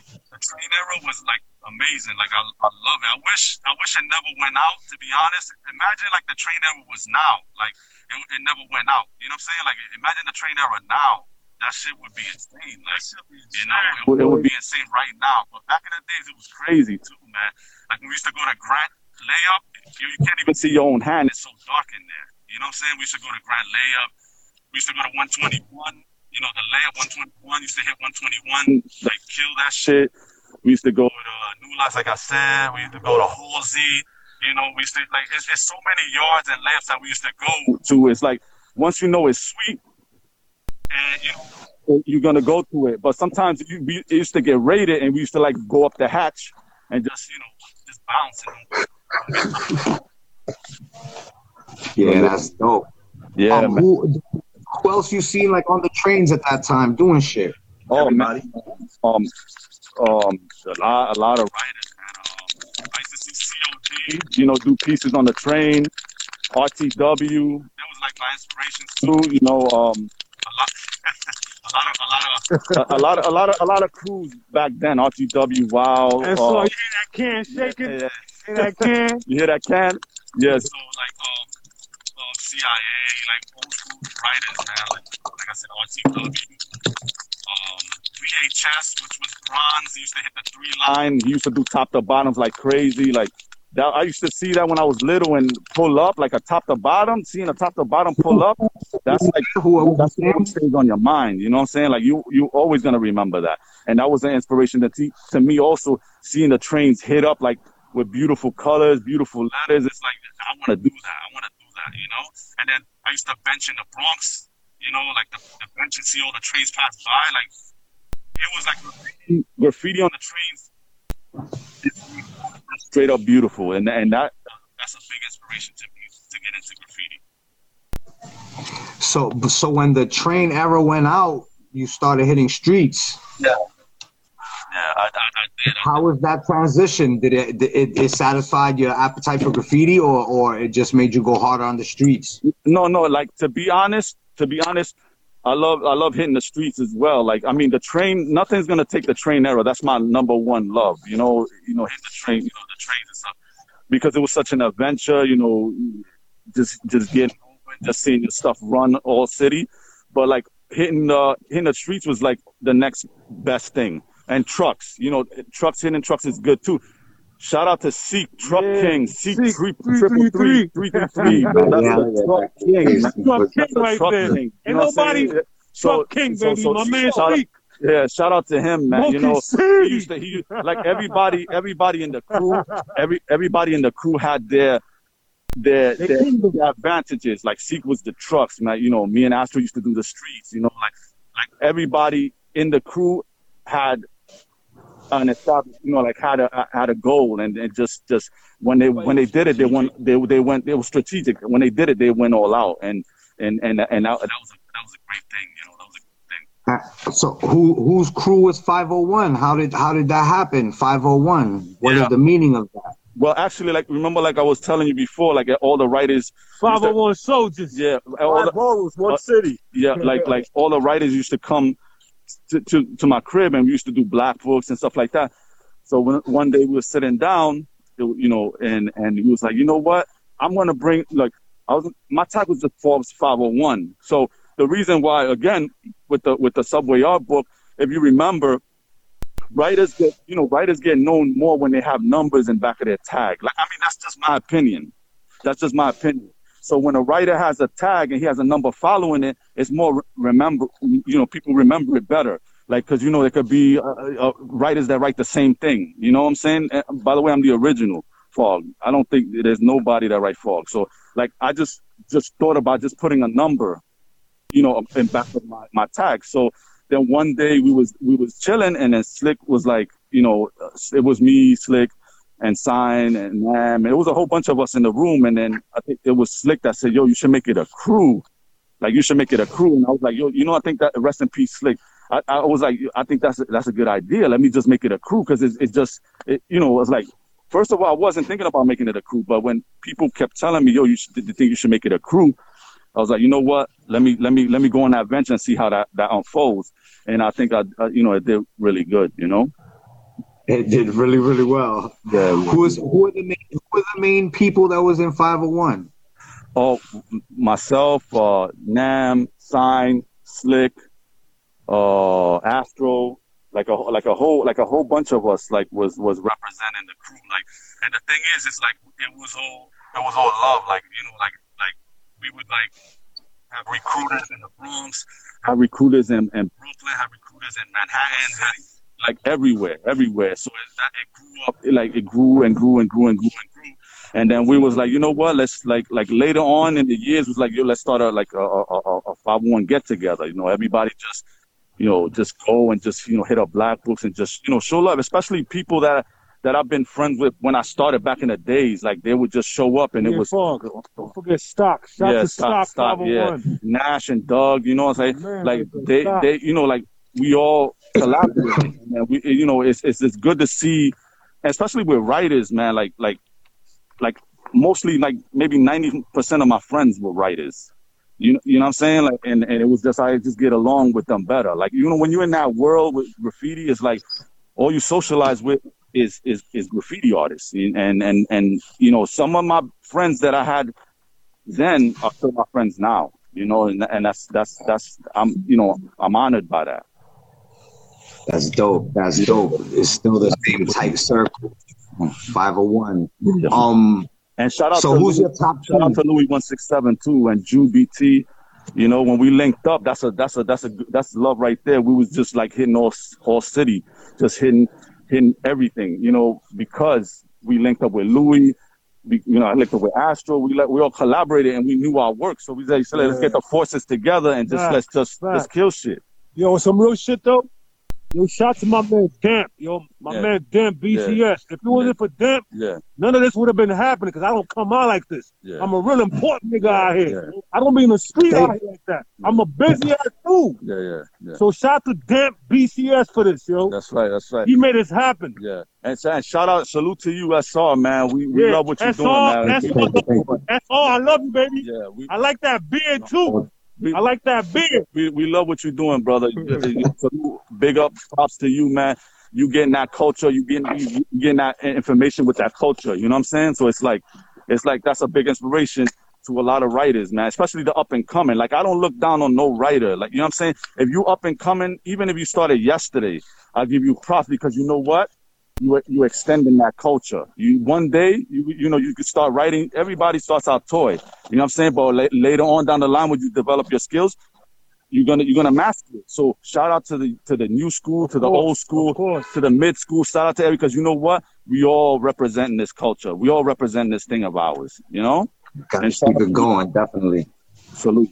S4: train era was like amazing. Like I love it. I wish it never went out. To be honest, imagine like the train era was now. Like it never went out. You know what I'm saying? Like imagine the train era now. That shit would be insane. Like you know, it would be insane right now. But back in the days, it was crazy too, man. Like when we used to go to Grant Layup, you can't even see your own hand. It's so dark in there. You know what I'm saying? We used to go to Grant Layup. We used to go to 121. You know, the layup 121, used to hit 121, like kill that shit. We used to go to New Lights, like I said. We used to go to Halsey. You know, we used to, like, it's so many yards and layups that we used to go to. It's like, once you know it's sweet, and you're going to go to it. But sometimes it used to get raided, and we used to, like, go up the hatch and just, just bounce.
S2: Yeah, that's dope.
S4: Yeah,
S2: man. Who else you seen like on the trains at that time doing shit?
S4: Oh, everybody. A lot of writers, man. I used to see COD, do pieces on the train. RTW. That was like my inspiration too. A lot of crews back then. RTW, wow.
S3: And so you hear that can shaking? Yeah. Hear that can?
S4: You hear that can? Yes. So like CIA, like old school writers, man. Like I said, RTW. VHS, which was bronze. He used to hit the 3-line. He used to do top to bottoms like crazy. Like that, I used to see that when I was little and pull up like a top to bottom. Seeing a top to bottom pull up, that's what stays on your mind. You know what I'm saying? Like you always gonna remember that. And that was an inspiration to me also, seeing the trains hit up like with beautiful colors, beautiful letters. It's like I want to do that. And then I used to bench in the Bronx, like the bench and see all the trains pass by. Like it was like graffiti on the trains. It's straight up beautiful, and that's a big inspiration to me to get into
S2: graffiti. So when the train era went out, you started hitting streets.
S4: Yeah, I did.
S2: How was that transition? Did it satisfied your appetite for graffiti, or it just made you go harder on the streets?
S4: No. Like to be honest, I love hitting the streets as well. Like I mean, the train, nothing's gonna take the train era. That's my number one love. Hitting the train, the trains and stuff, because it was such an adventure. Just getting open, just seeing your stuff run all city. But like hitting the streets was like the next best thing. And trucks, hitting trucks is good too. Shout out to Seek, Truck King, Seek 333. That's a Truck King.
S3: Truck King right there. Ain't nobody Truck King, baby. My man Seek.
S4: Yeah, shout out to him, man. He like everybody in the crew, everybody in the crew had their advantages. Like Seek was the trucks, man. Me and Astro used to do the streets. Like everybody in the crew had an established, had a goal, and just when they did it, they went. It was strategic. When they did it, they went all out, and that was a great thing. That was a good thing.
S2: So whose crew was 501? How did that happen? 501. What is the meaning of that?
S4: Well, actually, remember, I was telling you before, all the writers.
S3: 501 soldiers.
S4: Yeah,
S3: all one city.
S4: Yeah, like all the writers used to come to my crib, and we used to do black books and stuff like that. So one day we were sitting down, and he was like, you know what? I'm gonna bring my tag was the Forbes 501. So the reason why, again, with the Subway Art book, if you remember, writers get known more when they have numbers in back of their tag. That's just my opinion. So when a writer has a tag and he has a number following it, it's more people remember it better. Because there could be writers that write the same thing. You know what I'm saying? And by the way, I'm the original Fog. I don't think there's nobody that write Fog. So I just thought about just putting a number, in back of my tag. So then one day we was chilling, and then Slick was like, it was me, Slick, and Sign and Nam. It was a whole bunch of us in the room, and then I think it was Slick that said, "Yo, you should make it a crew. You should make it a crew." And I was like, "Yo, I think that rest in peace, Slick." I was like, "I think that's a good idea. Let me just make it a crew," because it was like, first of all, I wasn't thinking about making it a crew, but when people kept telling me, "Yo, you think you should make it a crew," I was like, you know what? Let me go on that venture and see how that unfolds. And I think it did really good,
S2: It did really, really well.
S4: Yeah.
S2: Who are the main people that was in 501?
S4: Oh, myself, Nam, Sign, Slick, Astro, like a whole bunch of us was representing the crew. Like, and the thing is, it's like it was all love. Like, like we would like have recruiters in the Bronx, have recruiters in Brooklyn, have recruiters in Manhattan, like everywhere. So it grew up, it grew and grew and grew and grew and grew. And then we was like, you know what? Let's like later on in the years was like, yo, let's start a 501 get together. Everybody just, just go and just, hit up Black Books and just, show love, especially people that I've been friends with when I started back in the days. Like they would just show up and it was.
S3: Don't forget Stock. Shout to Stock 501.
S4: Yeah. Nash and Doug, you know what I'm saying? Man, like they, like we all collaborate. And we, it's good to see, especially with writers, man. Like mostly like maybe 90% of my friends were writers. You know what I'm saying? Like, and it was just, I just get along with them better. Like, when you're in that world with graffiti, it's like all you socialize with is graffiti artists. And some of my friends that I had then are still my friends now, and that's I'm honored by that.
S2: That's dope. It's still the same tight circle. 501.
S4: And shout out
S2: so
S4: to
S2: who's
S4: Louis,
S2: your top 10?
S4: Shout out to Louis 167 too, and Jew BT. When we linked up, that's love right there. We was just like hitting all city, just hitting everything. Because we linked up with Louis. I linked up with Astro. We all collaborated and we knew our work. So we said, let's get the forces together and just let's kill shit.
S3: Yo, some real shit though. Yo, shout to my man Damp. Man Damp BCS. Yeah. If it wasn't for Damp, none of this would have been happening because I don't come out like this. Yeah. I'm a real important nigga out here. Yeah. I don't be in the street out here like that. I'm a busy ass dude. Yeah. So shout to Damp BCS for this, yo.
S4: That's right.
S3: He made this happen.
S4: Yeah. And salute to you, SR, man. We love what you're doing, man.
S3: SR, I love you, baby. Yeah. I like that beard too. I like that beard.
S4: We love what you're doing, brother. Big up, props to you, man. You getting that culture, you getting that information with that culture. You know what I'm saying? So it's like that's a big inspiration to a lot of writers, man, especially the up and coming. Like I don't look down on no writer. Like, you know what I'm saying? If you up and coming, even if you started yesterday, I'll give you props because you know what? You extending that culture. One day you could start writing. Everybody starts out toy. You know what I'm saying? But later on down the line, when you develop your skills, you're gonna master it. So shout out to the new school, to the old school, to the mid school. Shout out to everybody because you know what? We all representing this culture. We all represent this thing of ours.
S2: Gotta keep it going, definitely.
S4: Salute.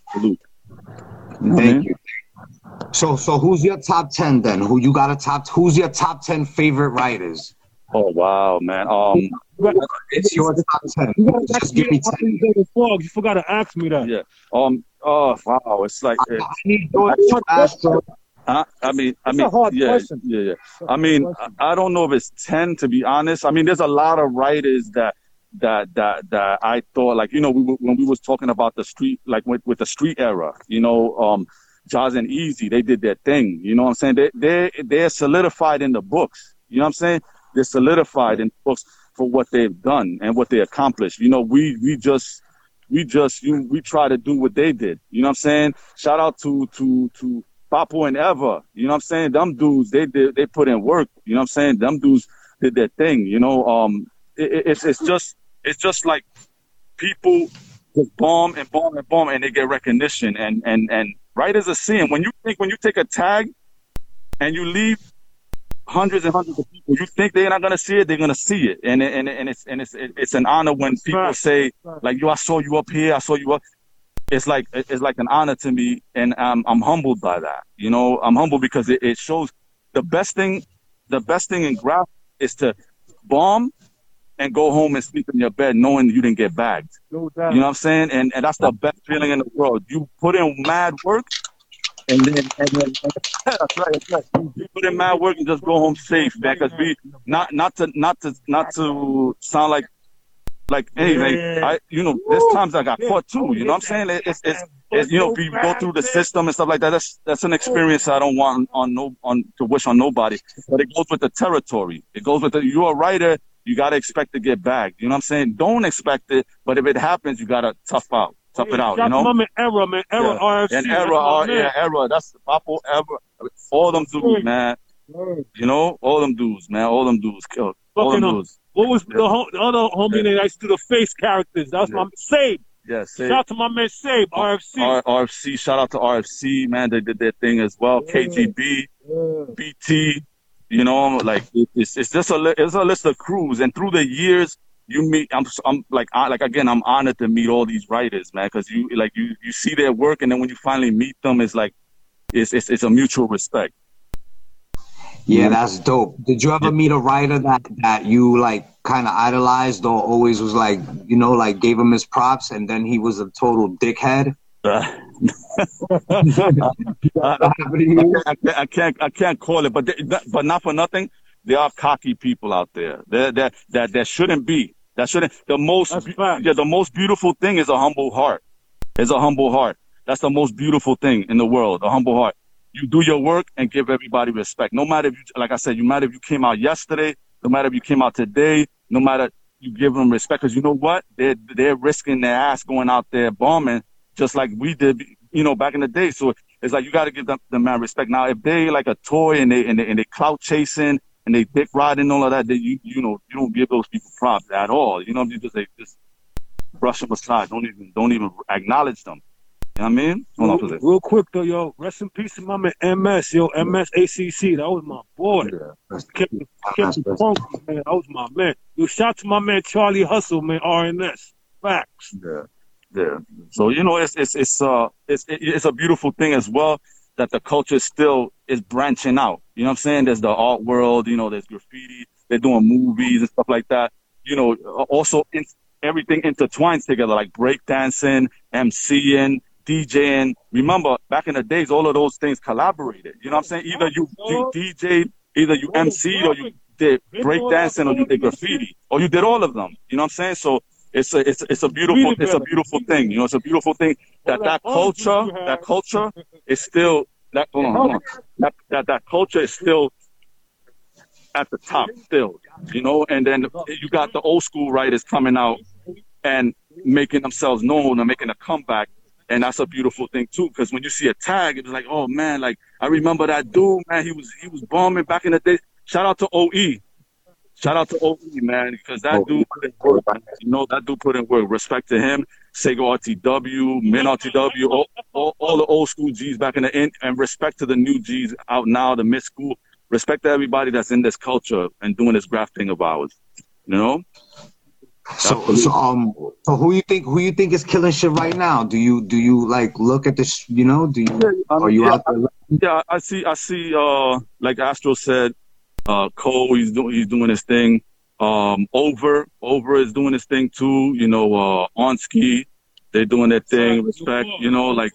S2: Thank you. So who's your top 10 then? Who's your top 10 favorite writers?
S4: Oh wow, man.
S2: It's your top 10. Just give me 10.
S3: You forgot to ask me that.
S4: Yeah. Oh wow, it's like
S2: I need Astro.
S4: I mean,
S3: a hard question.
S4: Yeah. I mean, I don't know if it's 10 to be honest. I mean, there's a lot of writers that I thought, like, when we was talking about the street, like with the street era, Jaws and Easy, they did their thing. You know what I'm saying? They're solidified in the books. You know what I'm saying? They're solidified in books for what they've done and what they accomplished. We try to do what they did. You know what I'm saying? Shout out to Papo and Eva. You know what I'm saying? Them dudes, they put in work. You know what I'm saying? Them dudes did their thing. It's just like people just bomb and they get recognition and writers are seeing when you take a tag and you leave hundreds and hundreds of people, you think they're not gonna see it, they're gonna see it, and it's an honor when people say like, yo, I saw you up here, I saw you up. It's like an honor to me, and I'm humbled by that. I'm humbled because it shows the best thing in graph is to bomb and go home and sleep in your bed knowing you didn't get bagged.
S3: No doubt.
S4: You know what I'm saying? And that's the best feeling in the world. You put in mad work and then that's right. You put in mad work and just go home safe, man. Because we not to sound like hey, there's times I got caught too. You know what I'm saying? if you go through the system and stuff like that, that's an experience I don't want to wish on nobody. But it goes with the territory. It goes with you're a writer, you gotta expect to get bagged. You know what I'm saying? Don't expect it, but if it happens, you gotta tough it out. You know?
S3: Era, RFC.
S4: And Era. That's the Papo Era. All them dudes, man. You know, all them dudes, man. All them dudes killed. All them dudes.
S3: What was the other homie that used to do the face characters? That's my Save.
S4: Yeah, Save.
S3: Shout out to my man Save, RFC.
S4: RFC, shout out to RFC, man. They did their thing as well. KGB, BT, you know, like it's just a list of crews. And through the years, you meet. I'm honored to meet all these writers, man, because you see their work, and then when you finally meet them, it's like it's a mutual respect.
S2: Yeah, that's dope. Did you ever meet a writer that you like kind of idolized or always was like, you know, like gave him his props and then he was a total dickhead?
S4: I can't call it, but not for nothing. There are cocky people out there. That shouldn't be. That shouldn't. The most beautiful thing is a humble heart. It's a humble heart. That's the most beautiful thing in the world. A humble heart. You do your work and give everybody respect. No matter if you, like I said, no matter if you came out yesterday, no matter if you came out today, no matter you give them respect. Because you know what? They're risking their ass going out there bombing just like we did, you know, back in the day. So it's like you got to give them man respect. Now, if they like a toy and they clout chasing and they dick riding and all of that, then you don't give those people props at all. You know, you just brush them aside. Don't even acknowledge them. You know what I mean? Hold on,
S3: real quick though, yo. Rest in peace to my man MS, yo. MS ACC. That was my boy. Kept the funky, man. That was my man. Yo, shout to my man Charlie Hustle, man. RNS. Facts.
S4: Yeah. So you know, it's a beautiful thing as well that the culture still is branching out. You know what I'm saying? There's the art world. You know, there's graffiti. They're doing movies and stuff like that. You know, also everything intertwines together, like breakdancing, MCing, DJing. Remember, back in the days, all of those things collaborated. You know what I'm saying? Either you DJ'd, either you MC'd, or you did breakdancing, or you did graffiti, or you did all of them. You know what I'm saying? So it's a beautiful thing. You know, it's a beautiful thing that culture is still that culture is still at the top still. You know, and then you got the old school writers coming out and making themselves known and making a comeback. And that's a beautiful thing too, because when you see a tag, it was like, oh man, like I remember that dude, man. He was bombing back in the day. Shout out to OE, man, because that dude put in work. You know, that dude put in work. Respect to him. Sega RTW, Min RTW, all the old school G's back in the end, and respect to the new G's out now, the mid school. Respect to everybody that's in this culture and doing this graph thing of ours. You know.
S2: So who you think is killing shit right now? Do you like look at this? You know, are you out there?
S4: Yeah, I see. Like Astro said, Cole, he's doing his thing. Over is doing his thing too. You know, Onski, they're doing their thing. Respect. You know, like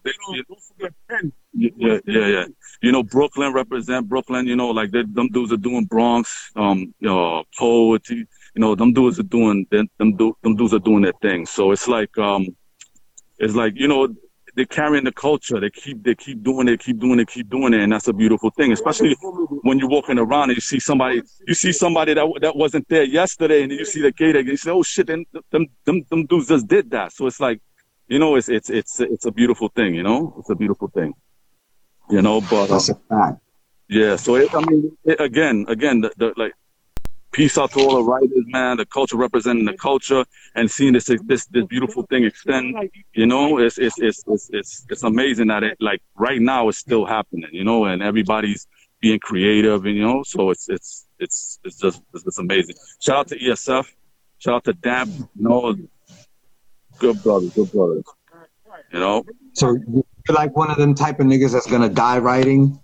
S4: yeah. You know, Brooklyn represent Brooklyn. You know, like them dudes are doing Bronx. Poetry. You know, them dudes are doing their thing. So it's like you know, they're carrying the culture. They keep doing it, and that's a beautiful thing. Especially when you're walking around and you see somebody that wasn't there yesterday, and then you see the gate and you say, oh shit, them dudes just did that. So it's like, you know, it's a beautiful thing. You know, it's a beautiful thing. You know, but
S2: that's a fact.
S4: Yeah. So again, like. Peace out to all the writers, man. The culture representing the culture and seeing this beautiful thing extend. You know, it's amazing that it, like, right now it's still happening. You know, and everybody's being creative, and you know, so it's just amazing. Shout out to ESF. Shout out to Damp. You know, good brothers. You know.
S2: So you're like one of them type of niggas that's gonna die writing.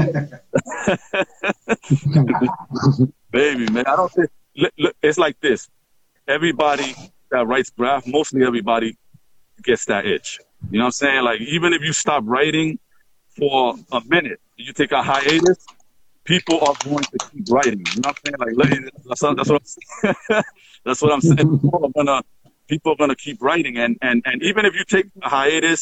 S4: Baby, man, I don't think it's like this. Everybody that writes graph, mostly everybody gets that itch. You know what I'm saying? Like, even if you stop writing for a minute, you take a hiatus, people are going to keep writing. You know what I'm saying? Like, that's what I'm saying. People are gonna keep writing, and even if you take a hiatus,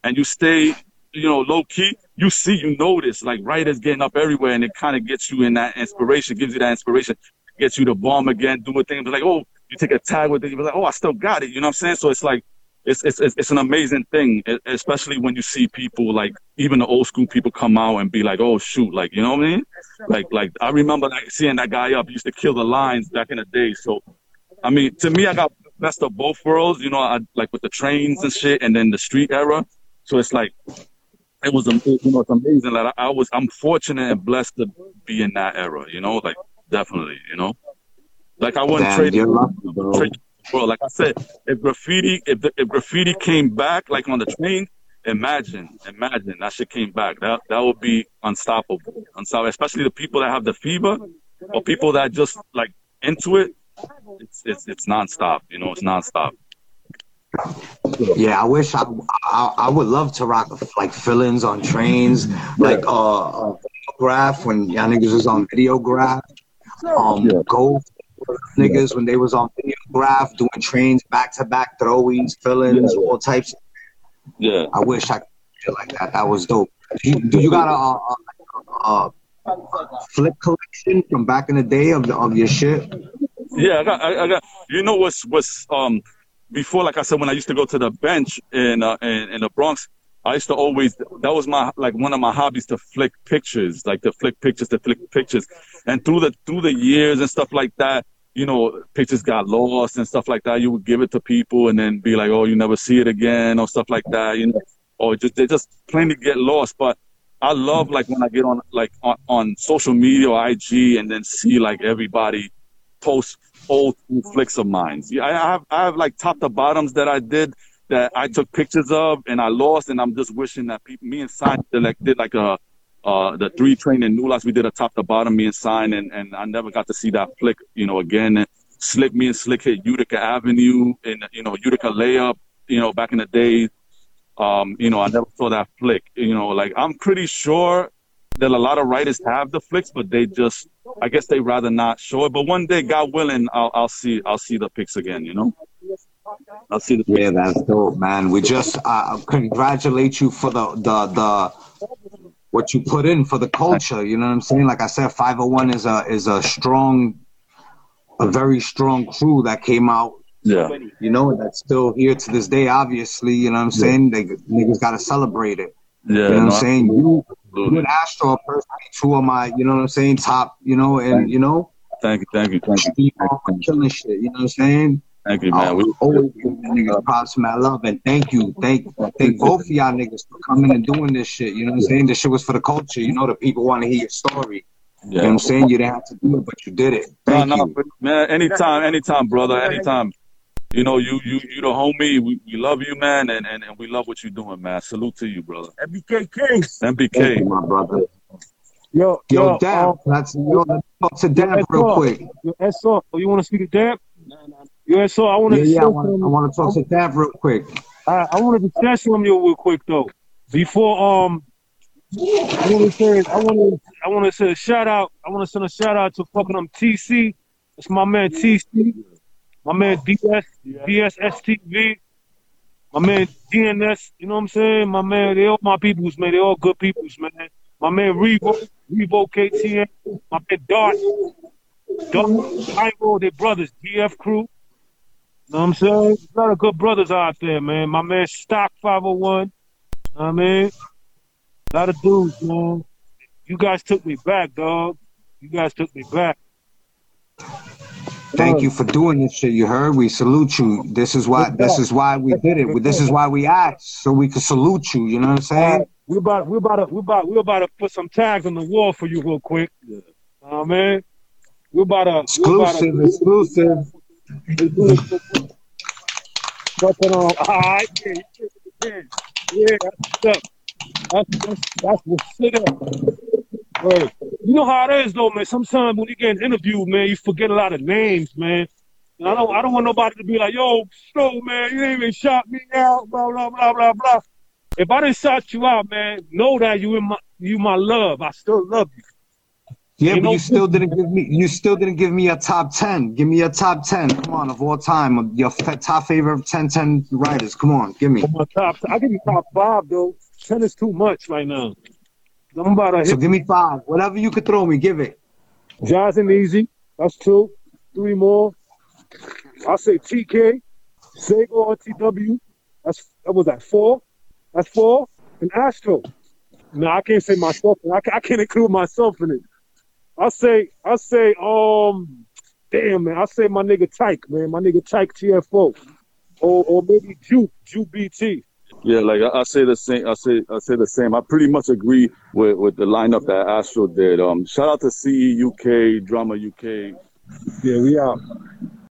S4: and you stay, low key, you notice like writers getting up everywhere, and it kind of gets you in that inspiration, gives you that inspiration, gets you to bomb again, do a thing. But like, oh, you take a tag with it, you're like, oh, I still got it. You know what I'm saying? So it's like, it's an amazing thing, especially when you see people like even the old school people come out and be like, oh shoot, like, you know what I mean? Like I remember like seeing that guy up. He used to kill the lines back in the day. So I mean, to me, I got best of both worlds. I like with the trains and shit, and then the street era. So it's like it's amazing. Like I'm fortunate and blessed to be in that era. Like definitely. Like I wouldn't trade it. Bro, like I said, if graffiti came back like on the train, imagine that shit came back. That would be unstoppable. Especially the people that have the fever, or people that just like into it. It's nonstop. It's nonstop.
S2: Yeah, I wish I would love to rock like fill-ins on trains, like Videograph when y'all niggas was on Videograph. Gold niggas when they was on Videograph doing trains back-to-back throw-ins, fill-ins, all types.
S4: Yeah.
S2: I wish I could feel like that. That was dope. Do you got a flip collection from back in the day of your shit?
S4: Yeah, I got. What's before, like I said, when I used to go to the bench in the Bronx, I used to always, that was one of my hobbies, to flick pictures, and through the years and stuff like that, pictures got lost and stuff like that. You would give it to people and then be like, oh, you never see it again, or stuff like that, or they just plainly get lost. But I love like when I get on social media or IG and then see like everybody post old flicks of mine. I have like top to bottoms that I did, that I took pictures of and I lost, and I'm just wishing that me and Sign did like the 3 Train in New Lots. We did a top to bottom, me and Sign, and I never got to see that flick, again. And me and Slick hit Utica Avenue and Utica Layup, back in the day. I never saw that flick. Like I'm pretty sure that a lot of writers have the flicks, but I guess they rather not show it. But one day, God willing, I'll see the pics again. I'll see the pics.
S2: Yeah, that's dope, man. We just congratulate you for the what you put in for the culture. You know what I'm saying? Like I said, 501 is a very strong crew that came out.
S4: Yeah.
S2: That's still here to this day. Obviously, you know what I'm saying? Niggas got to celebrate it.
S4: Yeah,
S2: you know what I'm saying? You and Astro are personally 2 of my, you know what I'm saying, top, and
S4: Thank you.
S2: Killing shit, you know what I'm saying?
S4: Thank you, man.
S2: We always give niggas props, man. Love, and thank you. Thank both of y'all niggas for coming and doing this shit. You know what I'm saying? This shit was for the culture. The people want to hear your story. Yeah. You know what I'm saying? You didn't have to do it, but you did it. Thank you.
S4: Man, anytime, brother, anytime. You the homie. We love you, man, and we love what you're doing, man. Salute to you, brother.
S3: MBK Kings.
S4: MBK.
S2: Thank you, my brother.
S3: Yo,
S2: Dab. Let's talk to Dab real quick.
S3: Yo, SR, you want to speak to Dab? Yo, SR, I want to.
S2: Yeah, I want to talk to Dab real quick.
S3: I wanted to test him real quick though. Before I want to say a shout out. I want to send a shout out to fucking TC. It's my man TC. My man DSSTV, my man DNS, you know what I'm saying? My man, they all my peoples, man. They all good peoples, man. My man Revo KTN, my man Dart, Ivo, they brothers, DF Crew. You know what I'm saying? There's a lot of good brothers out there, man. My man Stock 501, you know what I mean? A lot of dudes, man. You guys took me back, dog. You guys took me back.
S2: Thank you for doing this shit. You heard? We salute you. This is why we did it. This is why we asked, so we could salute you. You know what I'm saying?
S3: We're about to put some tags on the wall for you real quick. Man. We're about to
S2: exclusive.
S3: Yeah, that's what's up. Right. You know how it is though, man. Sometimes when you get interviewed, man, you forget a lot of names, man. And I don't want nobody to be like, yo, Snow, man, you ain't even shot me out, blah, blah, blah, blah, blah. If I didn't shout you out, man, know that you my love. I still love you.
S2: Yeah, but you still didn't give me a top 10. Give me a top 10. Come on, of all time. Your top favorite 10 writers. Come on, give me.
S3: I give you top 5 though. 10 is too much right now. I'm about to hit.
S2: So give me 5. Whatever you could throw me, give it.
S3: Jazz and Easy. That's 2. 3 more. I'll say TK, Sega RTW. That was that 4. That's 4. And Astro. No, I can't say myself. I can't include myself in it. I say, damn man, I say my nigga Tyke, man, my nigga Tyke TFO, or maybe Juke BT.
S4: Yeah, like I say the same. I say the same. I pretty much agree with the lineup that Astro did. Shout out to CE UK, Drama UK.
S3: Yeah, we out.